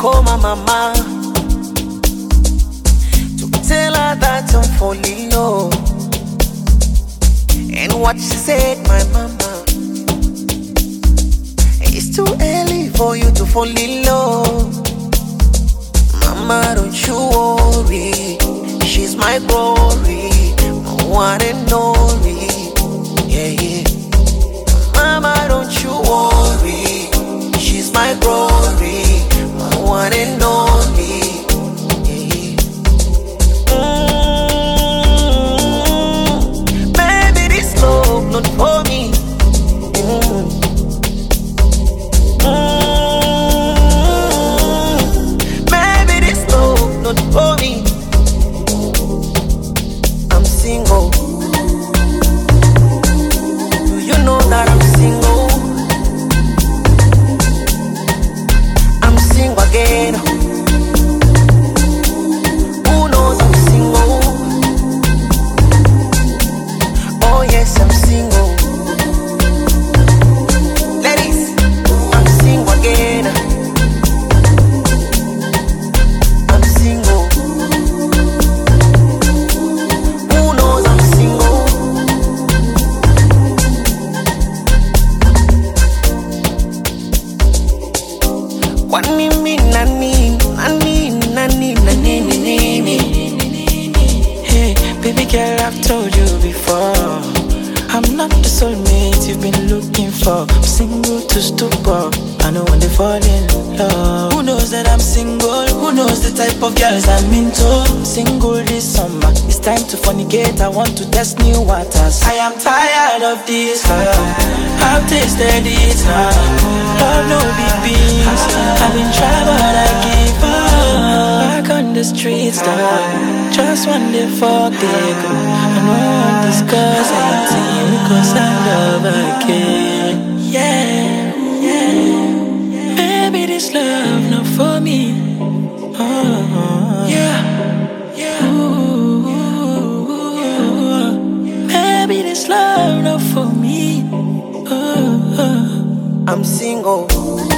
call my mama to tell her that I'm falling low. And what she said, my mama, it's too early for you to fall in love. Mama, don't you worry, she's my glory, my one and only. Yeah, yeah. Mama, don't you worry, she's my glory, my one and only. Yeah, yeah. Baby, this love not for me. Baby, this love not for me. I'm single. Do you know that I'm single? I'm single again. Who knows I'm single? Oh yes, I'm single. Ladies, I'm single again. I'm single. Who knows I'm single? What me nani. Hey, baby girl, I've told you before, I'm not the soulmate you've been looking for. I'm single to stupor, I know when they fall in love. Who knows that I'm single? Who knows the type of girls I'm into? Single this summer, it's time to fornicate. I want to test new waters. I am tired of this love, I've tasted it now. Love no big beans, I've been trying but I give up. Back on the streets now, just one day fuck they go. I know I won't discuss anything because I love again. Yeah, yeah. Baby, this love not for me. Oh, yeah, yeah. Ooh, baby, this love not for me. I'm single.